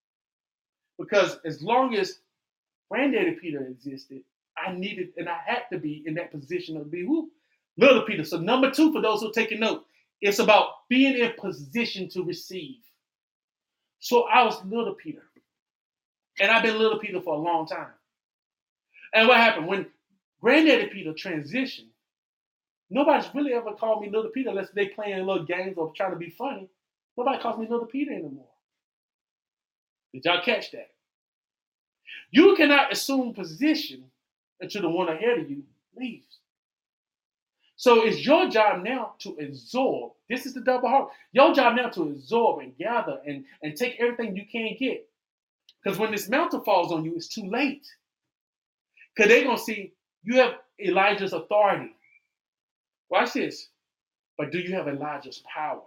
Because as long as Granddaddy Peter existed, I needed and I had to be in that position of being who? Little Peter. So number 2, for those who are taking note, it's about being in position to receive. So I was Little Peter. And I've been Little Peter for a long time. And what happened? When Granddaddy Peter transitioned, nobody's really ever called me Little Peter unless they playing little games or trying to be funny. Nobody calls me Little Peter anymore. Did y'all catch that? You cannot assume position until the one ahead of you leaves. So it's your job now to absorb. This is the double heart. Your job now to absorb and gather and take everything you can get. Because when this mantle falls on you, it's too late. Because they're going to see you have Elijah's authority. Watch this. But do you have Elijah's power?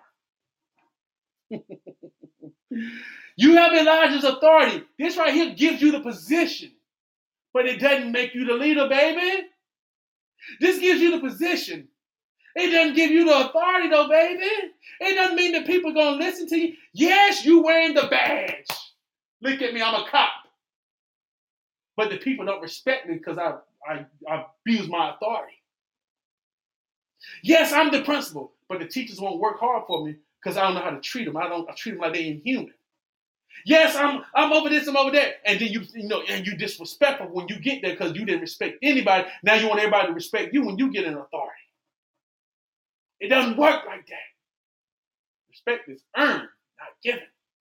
You have Elijah's authority. This right here gives you the position. But it doesn't make you the leader, baby. This gives you the position. It doesn't give you the authority, though, baby. It doesn't mean that people are going to listen to you. Yes, you wearing the badge. Look at me, I'm a cop. But the people don't respect me because I abuse my authority. Yes, I'm the principal, but the teachers won't work hard for me because I don't know how to treat them. I treat them like they're inhuman. Yes, I'm over this, I'm over that. And then and you disrespectful when you get there because you didn't respect anybody. Now you want everybody to respect you when you get in authority. It doesn't work like that. Respect is earned, not given.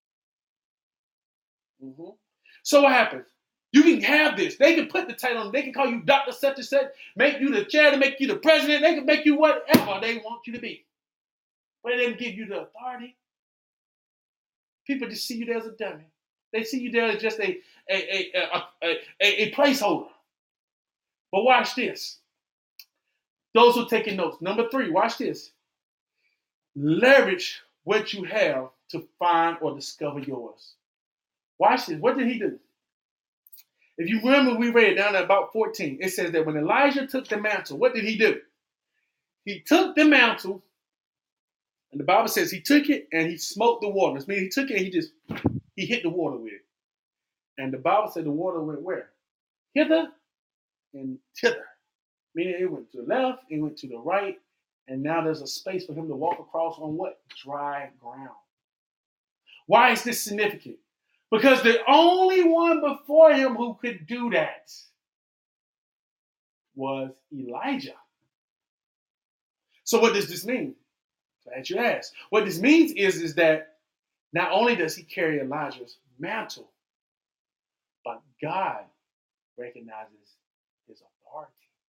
Mm-hmm. So what happens? You can have this. They can put the title on. They can call you Dr. Such and Such, make you the chair, to make you the president. They can make you whatever they want you to be. But they didn't give you the authority. People just see you there as a dummy. They see you there as just a placeholder. But watch this. Those who are taking notes. Number 3, watch this. Leverage what you have to find or discover yours. Watch this. What did he do? If you remember, we read down at about 14. It says that when Elijah took the mantle, what did he do? He took the mantle, and the Bible says he took it and he smoked the water. This means he took it and he hit the water with it. And the Bible said the water went where? Hither and thither. Meaning it went to the left, it went to the right, and now there's a space for him to walk across on what? Dry ground. Why is this significant? Because the only one before him who could do that was Elijah. So what does this mean? Glad you asked. What this means is that not only does he carry Elijah's mantle, but God recognizes his authority.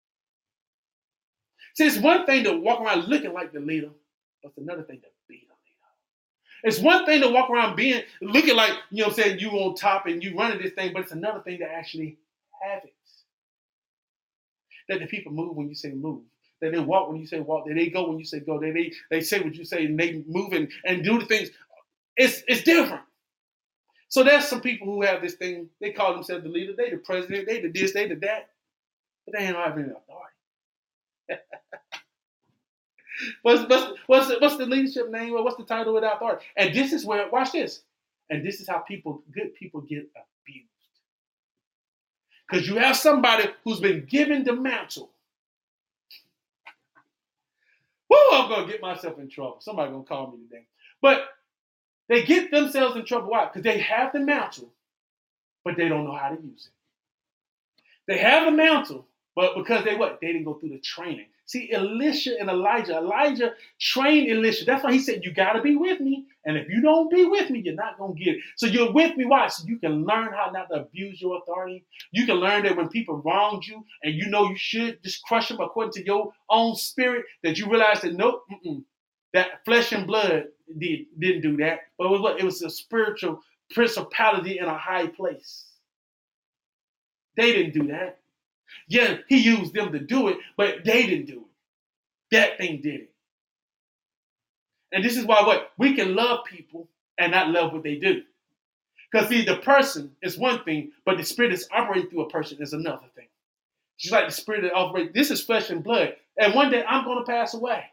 See, it's one thing to walk around looking like the leader, but it's another thing to be the leader. It's one thing to walk around looking like, you on top and you running this thing, but it's another thing to actually have it. That the people move when you say move. That they walk when you say walk. That they go when you say go. That they say what you say and they move and do the things. It's different. So there's some people who have this thing. They call themselves the leader. They the president. They the this. They the that. But they ain't having any authority. What's the leadership name? Or what's the title of that authority? And this is where, watch this. And this is how good people get abused. Because you have somebody who's been given the mantle. Woo, I'm going to get myself in trouble. Somebody's going to call me today. But they get themselves in trouble. Why? Because they have the mantle, but they don't know how to use it. They have the mantle, but because they didn't go through the training. See, Elisha and Elijah trained Elisha. That's why he said, you got to be with me. And if you don't be with me, you're not going to get it. So you're with me. Why? So you can learn how not to abuse your authority. You can learn that when people wronged you and you know you should just crush them according to your own spirit, that you realize that nope, that flesh and blood didn't do that. But it was what? It was a spiritual principality in a high place. They didn't do that. Yeah, he used them to do it, but they didn't do it. That thing did it. And this is why we can love people and not love what they do. Because see, the person is one thing, but the spirit that's operating through a person is another thing. Just like the spirit that operates, this is flesh and blood. And one day I'm going to pass away.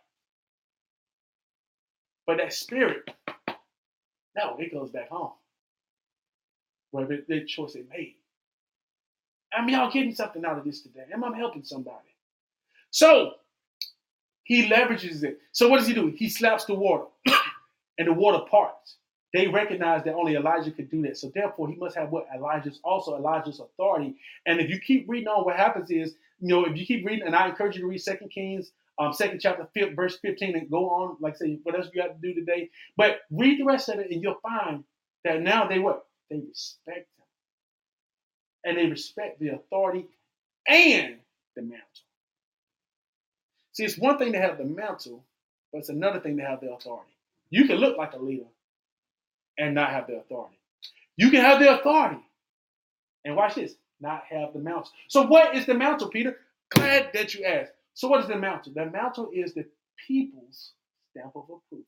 But that spirit, no, it goes back home. whether the choice they made. Am y'all getting something out of this today? Am I helping somebody? So he leverages it. So what does he do? He slaps the water, and the water parts. They recognize that only Elijah could do that. So therefore, he must have what Elijah's authority. And if you keep reading on, what happens is, if you keep reading, and I encourage you to read 2 Kings, 2nd chapter, verse 15, and go on, like I say, what else you got to do today. But read the rest of it, and you'll find that now they what? They respect him. And they respect the authority and the mantle. See, it's one thing to have the mantle, but it's another thing to have the authority. You can look like a leader and not have the authority. You can have the authority and watch this, not have the mantle. So what is the mantle, Peter? Glad that you asked. So what is the mantle? The mantle is the people's stamp of approval.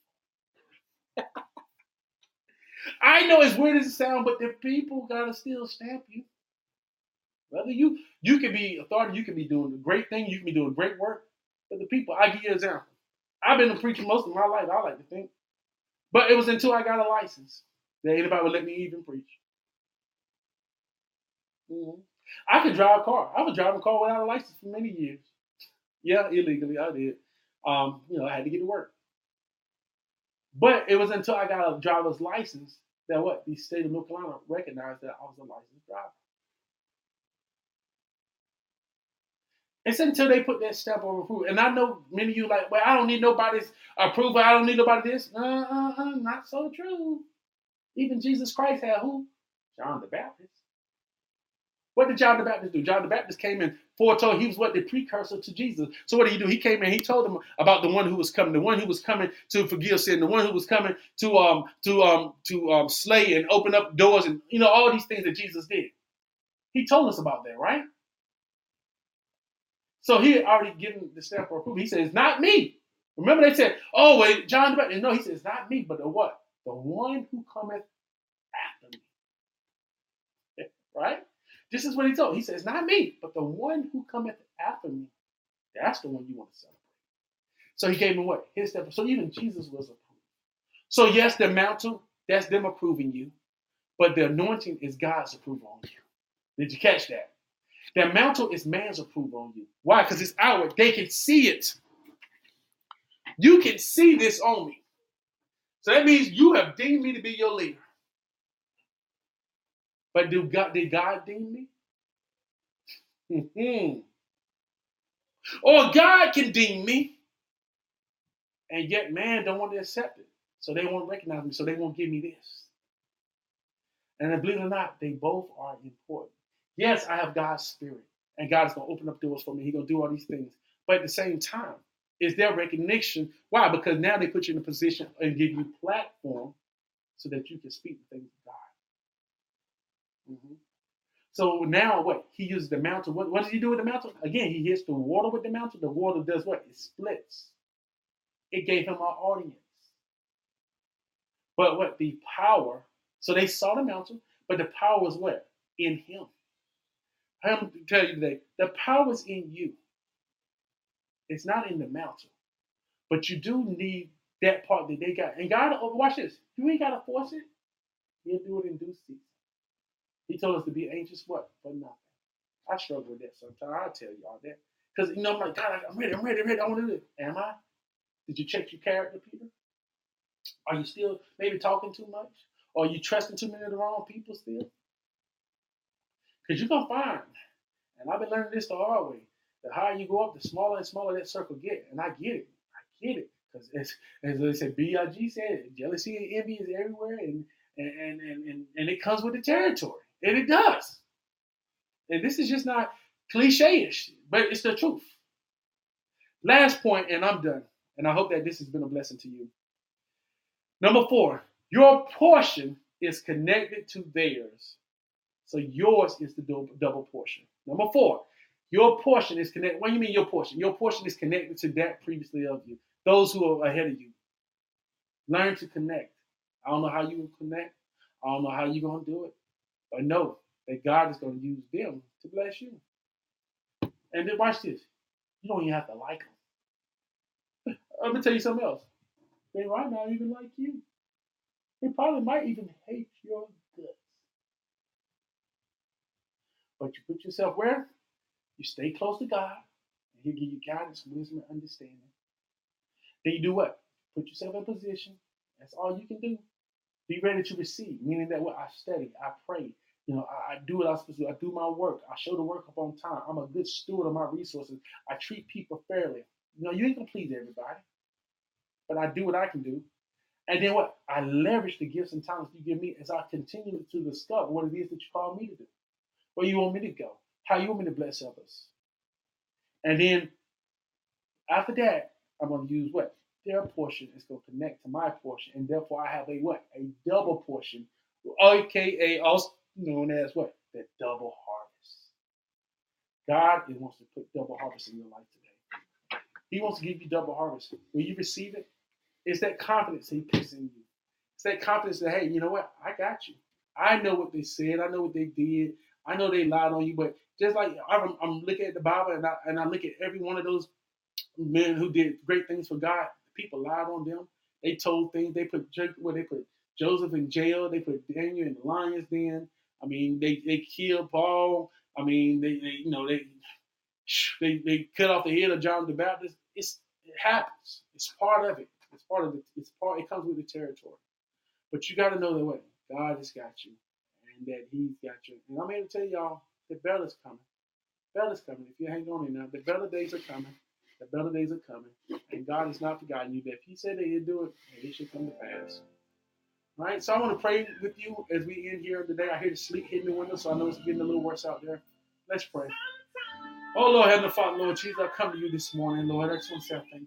I know it's weird as it sounds, but the people gotta still stamp you. Whether you can be authority, you can be doing a great thing, you can be doing great work, but the people, I give you an example. I've been a preacher most of my life, I like to think. But it was until I got a license that anybody would let me even preach. Mm-hmm. I could drive a car. I was driving a car without a license for many years. Yeah, illegally, I did. I had to get to work. But it was until I got a driver's license that the state of North Carolina recognized that I was a licensed driver. It's until they put that stamp of approval. And I know many of you like, well, I don't need nobody's approval. I don't need nobody this. Not so true. Even Jesus Christ had who? John the Baptist. What did John the Baptist do? John the Baptist came and foretold. He was the precursor to Jesus. So what did he do? He came and he told them about the one who was coming, to forgive sin, the one who was coming to slay and open up doors, and all these things that Jesus did. He told us about that, right? So he had already given the stamp of approval. He says, "Not me." Remember they said, "Oh, wait, John the Baptist." No, he says, "Not me, but the what? The one who cometh after me." Right? This is what he told. He says, "Not me, but the one who cometh after me." That's the one you want to celebrate. So he gave him what? His step. So even Jesus was approved. So yes, the mantle, that's them approving you. But the anointing is God's approval on you. Did you catch that? The mantle is man's approval on you. Why? Because it's outward. They can see it. You can see this on me. So that means you have deemed me to be your leader. But did God deem me? Mm-hmm. Or God can deem me, and yet man don't want to accept it. So they won't recognize me, so they won't give me this. And believe it or not, they both are important. Yes, I have God's spirit, and God is going to open up doors for me. He's going to do all these things. But at the same time, is their recognition. Why? Because now they put you in a position and give you platform so that you can speak the things of God. Mm-hmm. So now what? He uses the mantle. What does he do with the mantle? Again, he hits the water with the mantle. The water does what? It splits. It gave him an audience. But what? The power. So they saw the mantle, but the power was what? In him. I'm going to tell you today, the power is in you. It's not in the mantle. But you do need that part that they got. And God, watch this. You ain't got to force it. He'll do it in due season. He told us to be anxious what? For nothing. I struggle with that sometimes. I'll tell you all that. Because, I'm like, God, I'm ready. I want to do it. Am I? Did you check your character, Peter? Are you still maybe talking too much? Or are you trusting too many of the wrong people still? Because you're going to find, and I've been learning this the hard way, the higher you go up, the smaller and smaller that circle get. And I get it. Because as they said, B.I.G. said, jealousy and envy is everywhere, and it comes with the territory. And it does. And this is just not cliche-ish, but it's the truth. Last point, and I'm done. And I hope that this has been a blessing to you. Number 4, your portion is connected to theirs. So yours is the double portion. Number 4, your portion is connected. What do you mean your portion? Your portion is connected to that previously of you. Those who are ahead of you. Learn to connect. I don't know how you will connect. I don't know how you're going to do it. But know that God is going to use them to bless you. And then watch this. You don't even have to like them. I'm going to tell you something else. They might not even like you. They probably might even hate your guts. But you put yourself where? You stay close to God, and He'll give you guidance, wisdom, and understanding. Then you do what? Put yourself in position. That's all you can do. Be ready to receive, meaning that what I study, I pray. I do what I'm supposed to do. I do my work. I show the work up on time. I'm a good steward of my resources. I treat people fairly. You ain't gonna please everybody, but I do what I can do. And then what? I leverage the gifts and talents you give me as I continue to discover what it is that you call me to do. Where you want me to go. How you want me to bless others. And then after that, I'm going to use what? Their portion is going to connect to my portion. And therefore, I have a what? A double portion. AKA also known as what? The double harvest. God wants to put double harvest in your life today. He wants to give you double harvest. When you receive it, it's that confidence He puts in you. It's that confidence that, hey, you know what? I got you. I know what they said. I know what they did. I know they lied on you. But just like I'm looking at the Bible and I look at every one of those men who did great things for God, people lied on them. They told things. They put Joseph in jail. They put Daniel in the lion's den. I mean, they killed Paul. I mean, they cut off the head of John the Baptist. It happens. It's part of it. It's part of it. It comes with the territory. But you got to know that what God has got you, and that He's got you. And I'm here to tell y'all, the bella's coming. Bella's coming. If you hang on in now, the better days are coming. The better days are coming. And God has not forgotten you. That if He said that He'd do it, it should come to pass. All right? So I want to pray with you as we end here today. I hear the sleet hitting the window, so I know it's getting a little worse out there. Let's pray. Oh, Lord, Heavenly Father, Lord Jesus, I come to you this morning, Lord. I just want to say thank you.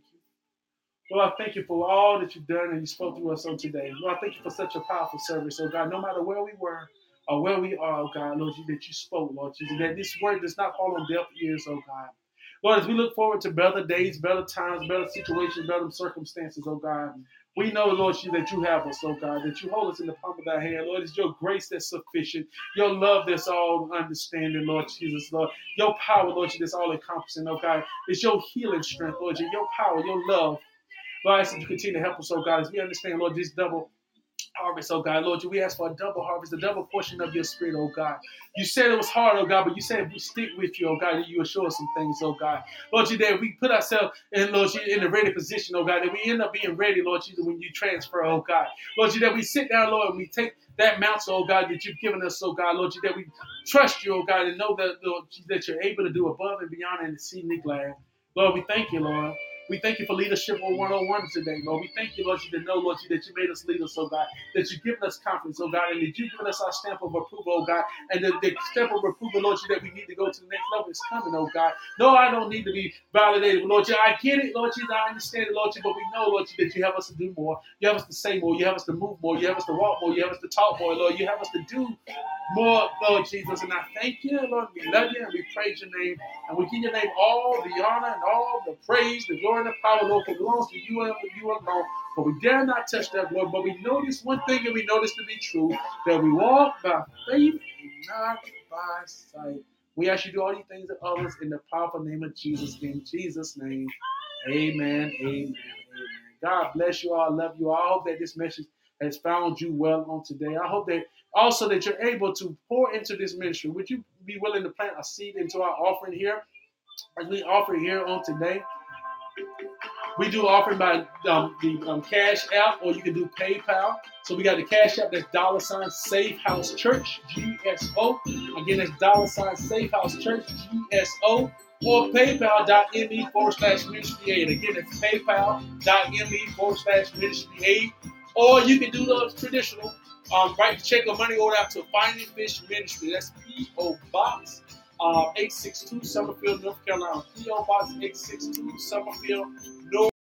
Lord, I thank you for all that you've done and you spoke to us on today. Lord, I thank you for such a powerful service, oh God. No matter where we were or where we are, oh God, Lord, that you spoke, Lord Jesus, that this word does not fall on deaf ears, oh God. Lord, as we look forward to better days, better times, better situations, better circumstances, oh God, we know, Lord Jesus, that you have us, oh God, that you hold us in the palm of thy hand. Lord, it's your grace that's sufficient, your love that's all understanding, Lord Jesus, Lord. Your power, Lord Jesus, that's all encompassing, oh God. It's your healing strength, Lord Jesus, your power, your love. Lord, I ask that you continue to help us, oh God, as we understand, Lord, this double harvest, oh God. Lord, we ask for a double harvest, a double portion of your spirit, oh God. You said it was hard, oh God, but you said if we stick with you, oh God, you will show us some things, oh God. Lord, you that we put ourselves in, Lord, in a ready position, oh God, that we end up being ready, Lord Jesus, when you transfer, oh God. Lord, you that we sit down, Lord, and we take that mantle, oh God, that you've given us, oh God. Lord, you that we trust you, oh God, and know that, Lord, that you're able to do above and beyond and exceedingly glad. Lord, we thank you, Lord. We thank you for leadership on 101 today, Lord. We thank you, Lord, you to know, Lord, you that you made us leaders, oh God, that you've given us confidence, oh God, and that you've given us our stamp of approval, oh God, and the stamp of approval, Lord, you that we need to go to the next level is coming, oh God. No, I don't need to be validated, Lord, you, I get it, Lord, you, I understand it, Lord, you, but we know, Lord, you, that you have us to do more. You have us to say more. You have us to move more. You have us to walk more. You have us to talk more, Lord. You have us to do more, Lord Jesus. And I thank you, Lord. We love you and we praise your name. And we give your name all the honor and all the praise, the glory and the power, Lord, that belongs to you and you alone. For we dare not touch that, Lord. But we know this one thing and we know this to be true, that we walk by faith and not by sight. We ask you to do all these things and others in the powerful name of Jesus. In Jesus' name, amen, amen, amen. God bless you all. I love you all. I hope that this message has found you well on today. I hope that also that you're able to pour into this ministry. Would you be willing to plant a seed into our offering here? As we offer here on today, we do offering by the Cash App, or you can do PayPal. So we got the Cash App, that's $Safe House Church, GSO. Again, that's $Safe House Church, GSO. Or paypal.me/ministry aid. Again, it's paypal.me/ministry aid. Or you can do the traditional, write the check or money order out to Finding Fish Ministry. That's P.O. Box 862 Summerfield, North Carolina. P.O. Box 862 Summerfield,